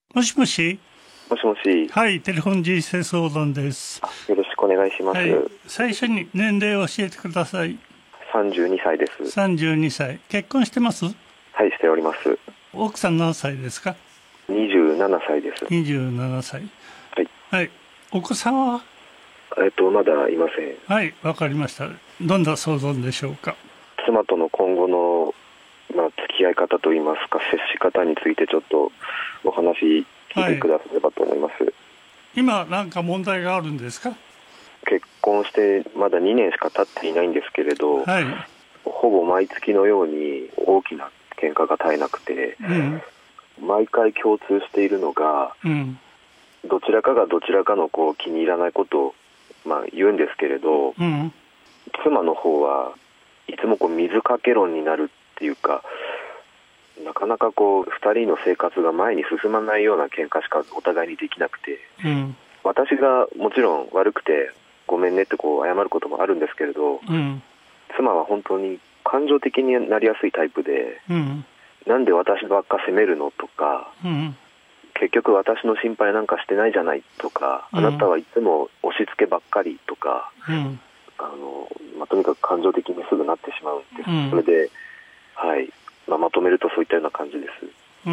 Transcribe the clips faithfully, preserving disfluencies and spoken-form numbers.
もしもし。 もしもし。 はい、テレフォン人生相談です。 よろしくお願いします。はい、 最初に年齢を教えてください。 さんじゅうにさいです。 さんじゅうにさい。結婚してます？ はい、しております。 奥さん何歳ですか？ にじゅうななさいです。 にじゅうななさい。 はい。 はい。お子さんは？ えっと、まだいません。 はい、わかりました。どんな相談でしょうか？ 妻との今後の、まあ、付き合い方といいますか、接し方についてちょっとお話聞いてくださればと思います。はい、 今何か問題があるんですか？ 結婚してまだにねんしか経っていないんですけれど、 はい、 ほぼ毎月のように大きな喧嘩が絶えなくて、うん、毎回共通しているのが、うん、どちらかがどちらかのこう気に入らないことを、まあ、言うんですけれど、うん、妻の方はいつもこう水かけ論になるっていうか、なかなかこうふたりの生活が前に進まないような喧嘩しかお互いにできなくて、うん、私がもちろん悪くてごめんねってこう謝ることもあるんですけれど、うん、妻は本当に感情的になりやすいタイプで、うん、なんで私ばっか責めるのとか、うん、結局私の心配なんかしてないじゃないとか、うん、あなたはいつも押し付けばっかりとか、うん、あのまあ、とにかく感情的にすぐなってしまうんです、うん、それで、はいまあ、まとめるとそういったような感じです。 うん、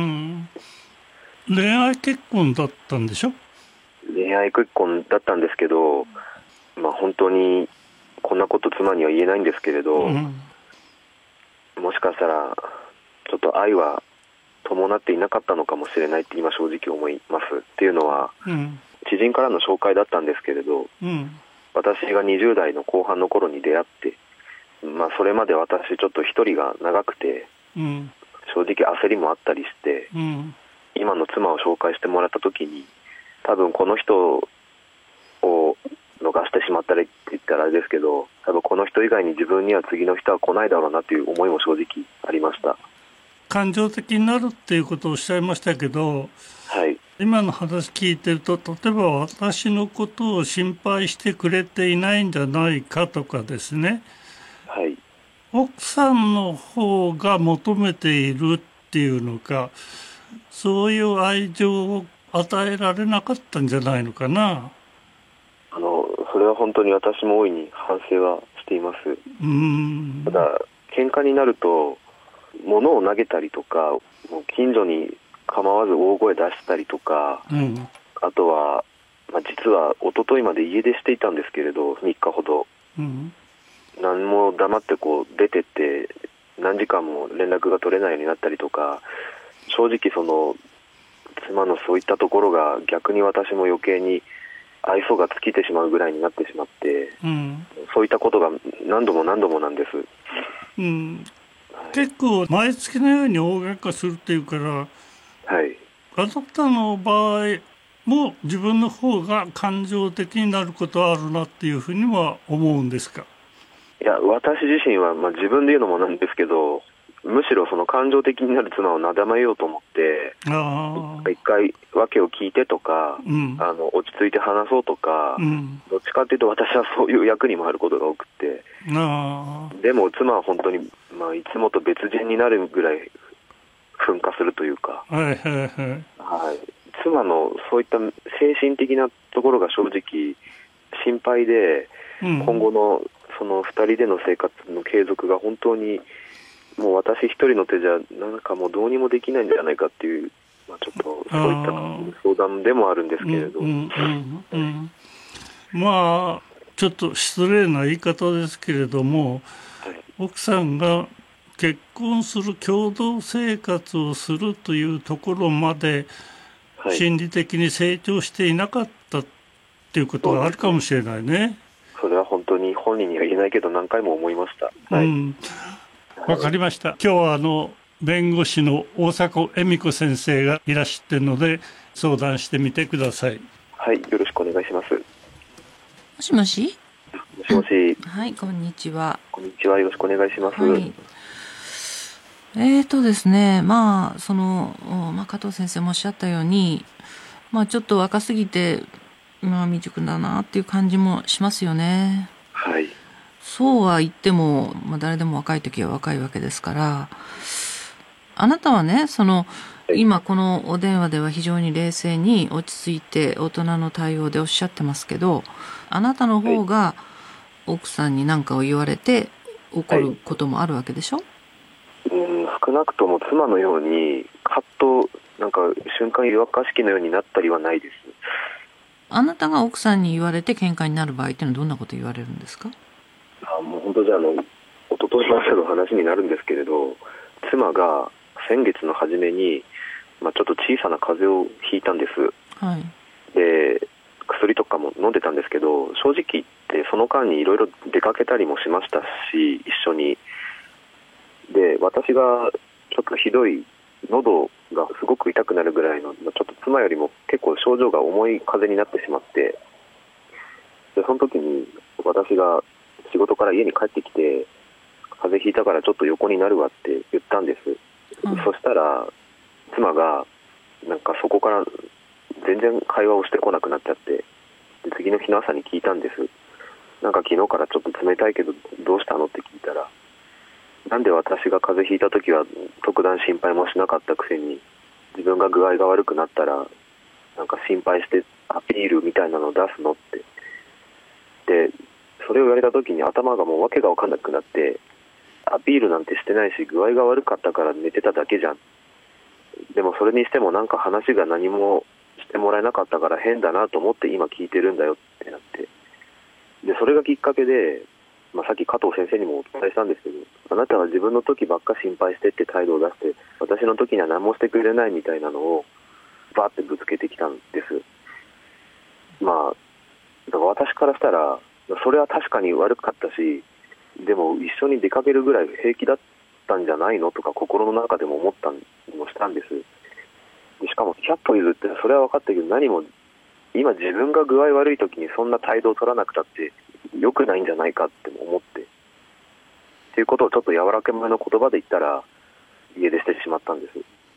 恋愛結婚だったんでしょ？ 恋愛結婚だったんですけど、まあ、本当にこんなこと妻には言えないんですけれど、うん、もしかしたらちょっと愛は伴っていなかったのかもしれないって今正直思います。っていうのは、うん、知人からの紹介だったんですけれど、うん、私がにじゅう代の後半の頃に出会って、まあ、それまで私ちょっと一人が長くて、うん、正直焦りもあったりして、うん、今の妻を紹介してもらった時に多分この人を逃してしまったらって言ったらあれですけど、多分この人以外に自分には次の人は来ないだろうなという思いも正直ありました。 感情的になるっていうことをおっしゃいましたけど、 はい、 今の話聞いてると、例えば私のことを心配してくれていないんじゃないかとかですね、 はい、 奥さんの方が求めているっていうのか、そういう愛情を与えられなかったんじゃないのかな。 あのそれは本当に私も大いに反省はしています。うーん、ただ喧嘩になると物を投げたりとか、もう近所に構わず大声出したりとか、うん、あとは、まあ、実は一昨日まで家出していたんですけれどみっかほど、うん、何も黙ってこう出てって何時間も連絡が取れないようになったりとか、正直その妻のそういったところが逆に私も余計に愛想が尽きてしまうぐらいになってしまって、うん、そういったことが何度も何度もなんです。 うん、結構毎月のように大喧嘩するっていうから、はい、あなたの場合も自分の方が感情的になることはあるなっていうふうには思うんですか？ いや、私自身は、まあ、自分で言うのもなんですけど、むしろその感情的になる妻をなだめようと思って、あ一回訳を聞いてとか、うん、あの落ち着いて話そうとか、うん、どっちかというと私はそういう役に回ることが多くて、あでも妻は本当に、まあ、いつもと別人になるぐらい噴火するというか、はいはいはいはい、妻のそういった精神的なところが正直心配で、うん、今後のそのふたりでの生活の継続が本当にもう私一人の手じゃなんかもうどうにもできないんじゃないかっていう、まあ、ちょっとそういった相談でもあるんですけれど、うんうんうんうん、 まあちょっと失礼な言い方ですけれども、はい、奥さんが結婚する共同生活をするというところまで心理的に成長していなかったっていうことがあるかもしれないね。 それは本当に本人には言えないけど何回も思いました。はい、うんわかりました。今日はあの弁護士の大迫恵美子先生がいらっしゃっているので相談してみてください。 はい、よろしくお願いします。 もしもし。 もしもし。 はい、こんにちは。 こんにちは、よろしくお願いします。 はい、えーとですね、まあその、まあ、加藤先生もおっしゃったように、まあちょっと若すぎて、まあ未熟だなっていう感じもしますよね。 はい。 そうは言っても、まあ、誰でも若い時は若いわけですから、あなたはね、その今このお電話では非常に冷静に落ち着いて大人の対応でおっしゃってますけど、あなたの方が奥さんに何かを言われて怒ることもあるわけでしょ？ はい、うん、少なくとも妻のようにカッとなんか瞬間湯沸かし器のようになったりはないです。 あなたが奥さんに言われて喧嘩になる場合っていうのはどんなこと言われるんですか？ あ、もう本当じゃあの一昨日までの話になるんですけれど、妻が先月の初めに、まあ、ちょっと小さな風邪をひいたんです。 はい。 で薬とかも飲んでたんですけど、正直言ってその間にいろいろ出かけたりもしましたし、一緒に。で私がちょっとひどい喉がすごく痛くなるぐらいの、ちょっと妻よりも結構症状が重い風邪になってしまって、でその時に私が仕事から家に帰ってきて、風邪ひいたからちょっと横になるわって言ったんです、うん、そしたら妻がなんかそこから全然会話をしてこなくなっちゃって、で次の日の朝に聞いたんです。なんか昨日からちょっと冷たいけどどうしたのって聞いたら、なんで私が風邪ひいた時は特段心配もしなかったくせに、自分が具合が悪くなったらなんか心配してアピールみたいなのを出すのって。でそれを言われた時に頭がもう訳が分かんなくなって、アピールなんてしてないし具合が悪かったから寝てただけじゃん、でもそれにしてもなんか話が何もしてもらえなかったから変だなと思って今聞いてるんだよってなって、でそれがきっかけで、まあ、さっき加藤先生にもお伝えしたんですけど、あなたは自分の時ばっか心配してって態度を出して、私の時には何もしてくれないみたいなのをバーってぶつけてきたんです。まあだから私からしたらそれは確かに悪かったし、でも一緒に出かけるぐらい平気だったんじゃないのとか心の中でも思ったりもしたんです。でしかもひゃっぽ譲ってそれは分かったけど、何も今自分が具合悪い時にそんな態度を取らなくたって良くないんじゃないかって思って、っていうことをちょっと柔らかめの言葉で言ったら家出してしまったんです。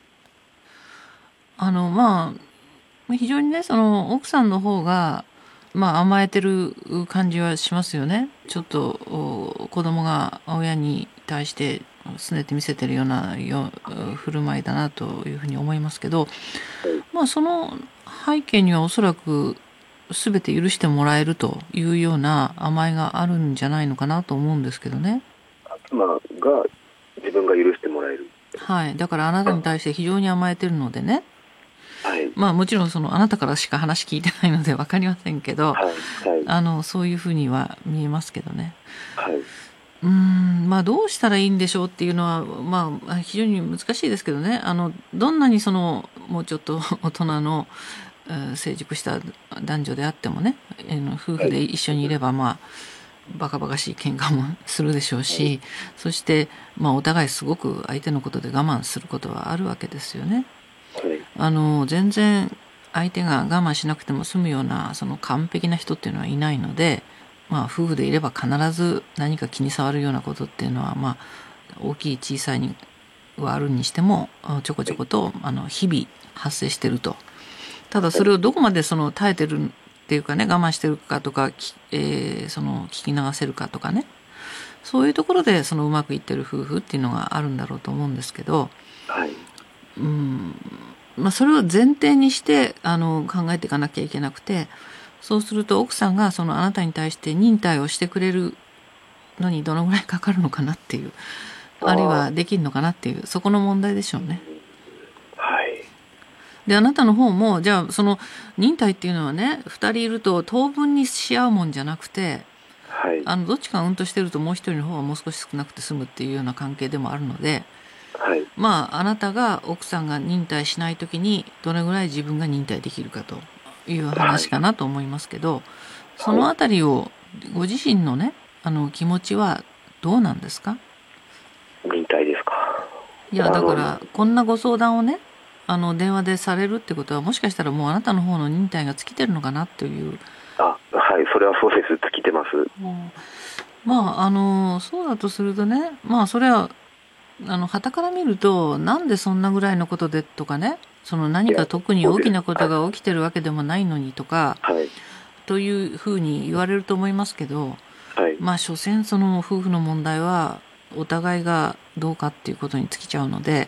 あのまあ非常にね、その奥さんの方がまあ甘えてる感じはしますよね。ちょっと子供が親に対してすねて見せてるようなよ振る舞いだなというふうに思いますけど、まあその背景にはおそらく全て許してもらえるというような甘えがあるんじゃないのかなと思うんですけどね。 妻が自分が許してもらえる。 はい。だからあなたに対して非常に甘えてるのでね。 はい、 まあもちろんそのあなたからしか話聞いてないので分かりませんけど、はいはい、あのそういうふうには見えますけどね。はい、うーんまあどうしたらいいんでしょうっていうのはまあ非常に難しいですけどね。あのどんなにそのもうちょっと大人の成熟した男女であってもね、夫婦で一緒にいればまあバカバカしい喧嘩もするでしょうし、はい、そしてまあお互いすごく相手のことで我慢することはあるわけですよね。あの全然相手が我慢しなくても済むようなその完璧な人っていうのはいないので、まあ夫婦でいれば必ず何か気に障るようなことっていうのはまあ大きい小さいにはあるにしてもちょこちょことあの日々発生してると。ただそれをどこまでその耐えてるっていうかね、我慢してるかとか、えー、その聞き流せるかとかね、そういうところでそのうまくいってる夫婦っていうのがあるんだろうと思うんですけど、はい、うんまあ、それを前提にしてあの考えていかなきゃいけなくて、そうすると奥さんがそのあなたに対して忍耐をしてくれるのにどのぐらいかかるのかなっていう、あるいはできるのかなっていう、そこの問題でしょうね。はい。であなたの方もじゃあその忍耐っていうのはね、ふたりいると当分にし合うもんじゃなくて、はい、あのどっちかうんとしてるともう一人の方はもう少し少なくて済むっていうような関係でもあるので、はい、まああなたが奥さんが忍耐しないときにどれぐらい自分が忍耐できるかという話かなと思いますけど、はい、そのあたりをご自身のねあの気持ちはどうなんですか？ 忍耐ですか？ いやだからこんなご相談をねあの電話でされるってことは、もしかしたらもうあなたの方の忍耐が尽きてるのかなという。 あ、はい、それはそうです。尽きてます。 まああのそうだとするとね、まあそれはあの傍から見るとなんでそんなぐらいのことでとかね、その何か特に大きなことが起きてるわけでもないのにとか、はい、というふうに言われると思いますけど、はい、まあ所詮その夫婦の問題はお互いがどうかっていうことに尽きちゃうので、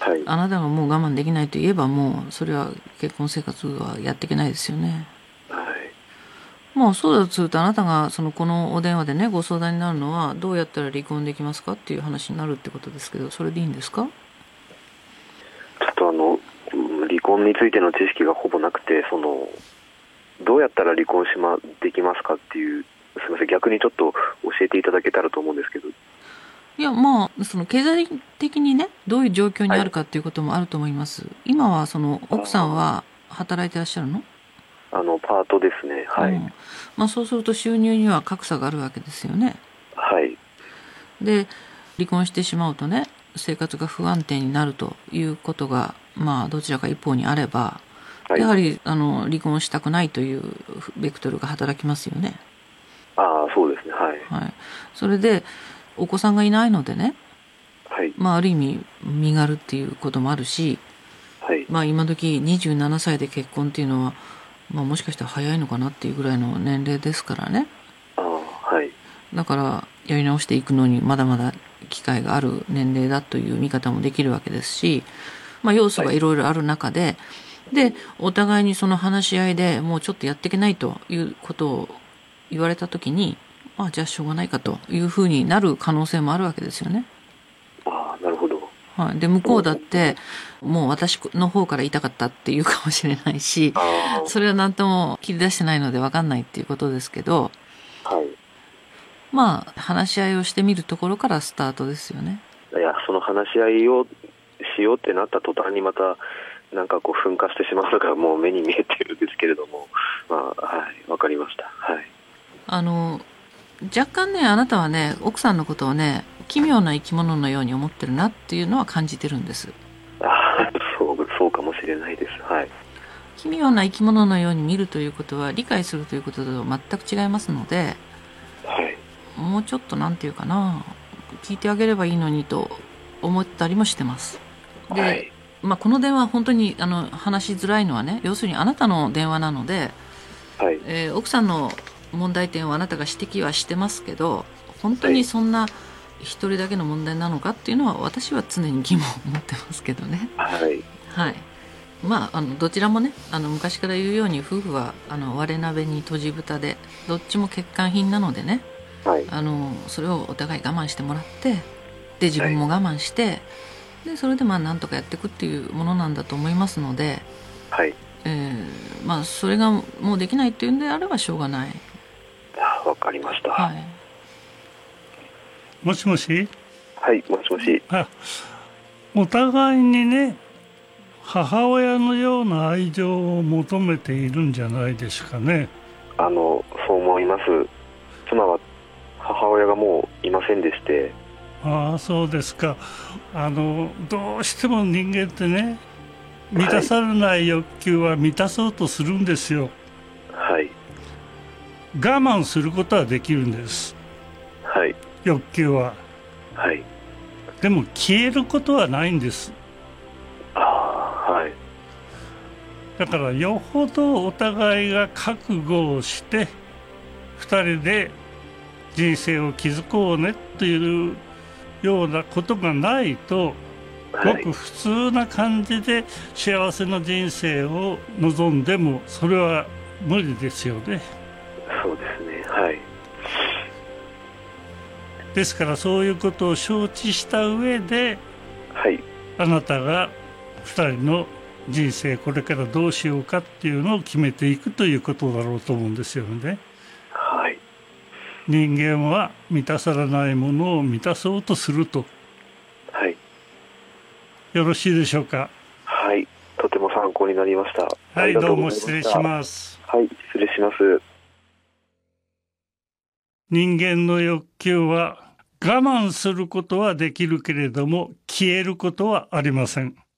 はい、あなたがもう我慢できないと言えばもうそれは結婚生活はやっていけないですよね。 はい、 もうそうだとするとあなたがそのこのお電話でねご相談になるのはどうやったら離婚できますかっていう話になるってことですけど、それでいいんですか？ ちょっとあの離婚についての知識がほぼなくて、そのどうやったら離婚し、ま、できますかっていう、すみません、逆にちょっと教えていただけたらと思うんですけど。 いやまあその経済的にねどういう状況にあるかっていうこともあると思います、はい、今はその奥さんは働いてらっしゃるの？ あのパートですね。はい、 うんまあ、そうすると収入には格差があるわけですよね。 はい。 で離婚してしまうとね生活が不安定になるということがまあどちらか一方にあれば、はい、やはりあの離婚したくないというベクトルが働きますよね。 ああそうですね。はい、 はい、それでお子さんがいないのでね、 はいまあ、ある意味身軽っていうこともあるし、 はいまあ、今時にじゅうななさいで結婚っていうのは、まあ、もしかしたら早いのかなっていうぐらいの年齢ですからね。 ああはい。 だからやり直していくのにまだまだ機会がある年齢だという見方もできるわけですし、まあ、要素がいろいろある中で、はい、でお互いにその話し合いでもうちょっとやっていけないということを言われた時に、まあ、じゃあしょうがないかというふうになる可能性もあるわけですよね。 ああなるほど。 はい、で向こうだってもう私の方から言いたかったっていうかもしれないし、それは何とも切り出してないので分かんないっていうことですけど、 はい、 まあ話し合いをしてみるところからスタートですよね。 いやその話し合いをしようってなった途端にまたなんかこう噴火してしまうのがもう目に見えてるんですけれども、まあはいわかりました。はい。あの若干ねあなたはね奥さんのことをね奇妙な生き物のように思ってるなっていうのは感じてるんです。 あそう、そうかもしれないです。はい。 奇妙な生き物のように見るということは理解するということと全く違いますので、 はい、 もうちょっとなんていうかな聞いてあげればいいのにと思ったりもしてます。で、はいまあ、この電話本当にあの話しづらいのはね要するにあなたの電話なので、はいえー、奥さんの問題点をあなたが指摘はしてますけど本当にそんな一人だけの問題なのかっていうのは私は常に疑問を持ってますけどね。 はい、 はいまあ、あのどちらもねあの昔から言うように夫婦はあの割れ鍋に閉じ蓋でどっちも欠陥品なのでね、はい、あのそれをお互い我慢してもらってで自分も我慢して、はい、でそれでまあなんとかやっていくっていうものなんだと思いますので、はいえーまあ、それがもうできないっていうんであればしょうがない。 わかりました。はい、 もしもし。 はいもしもし。 あお互いにね母親のような愛情を求めているんじゃないですかね。 あのそう思います。妻は母親がもういませんでして。 ああそうですか。あのどうしても人間ってね満たされない欲求は満たそうとするんですよ。 はい。 我慢することはできるんです。 はい。 欲求は。 はい。 でも消えることはないんです。 ああはい。 だからよほどお互いが覚悟をしてふたりで人生を築こうねというようなことがないと、はい、ごく普通な感じで幸せな人生を望んでもそれは無理ですよね。 そうですね。はい。 ですからそういうことを承知した上で、 はい、 あなたがふたりの人生これからどうしようかっていうのを決めていくということだろうと思うんですよね。 はい。 人間は満たされないものを満たそうとすると。 はい。 よろしいでしょうか。 はい。とても参考になりました。 はい、どうも失礼します。 はい、失礼します。 人間の欲求は我慢することはできるけれども消えることはありません。